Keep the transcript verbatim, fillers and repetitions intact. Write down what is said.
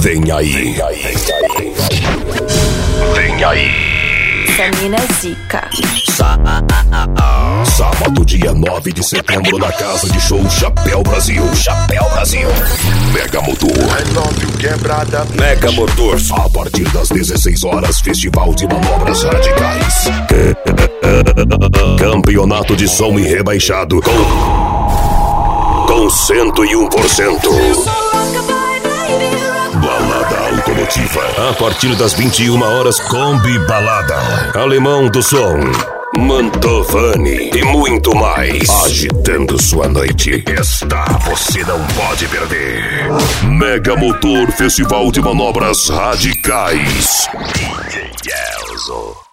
Vem aí. Vem aí. Vem aí. Essa mina é zica. Sábado, dia nove de setembro, na casa de show Chapéu Brasil. Chapéu Brasil. Mega Motor. Mega Motor. A partir das dezesseis horas, Festival de Manobras Radicais. Campeonato de som e rebaixado com, com cento e um por cento. Balada automotiva. A partir das vinte e uma horas, Kombi Balada. Alemão do som, Mantovani e muito mais. Agitando sua noite. Esta você não pode perder. Mega Motor Festival de Manobras Radicais. D J Elzo.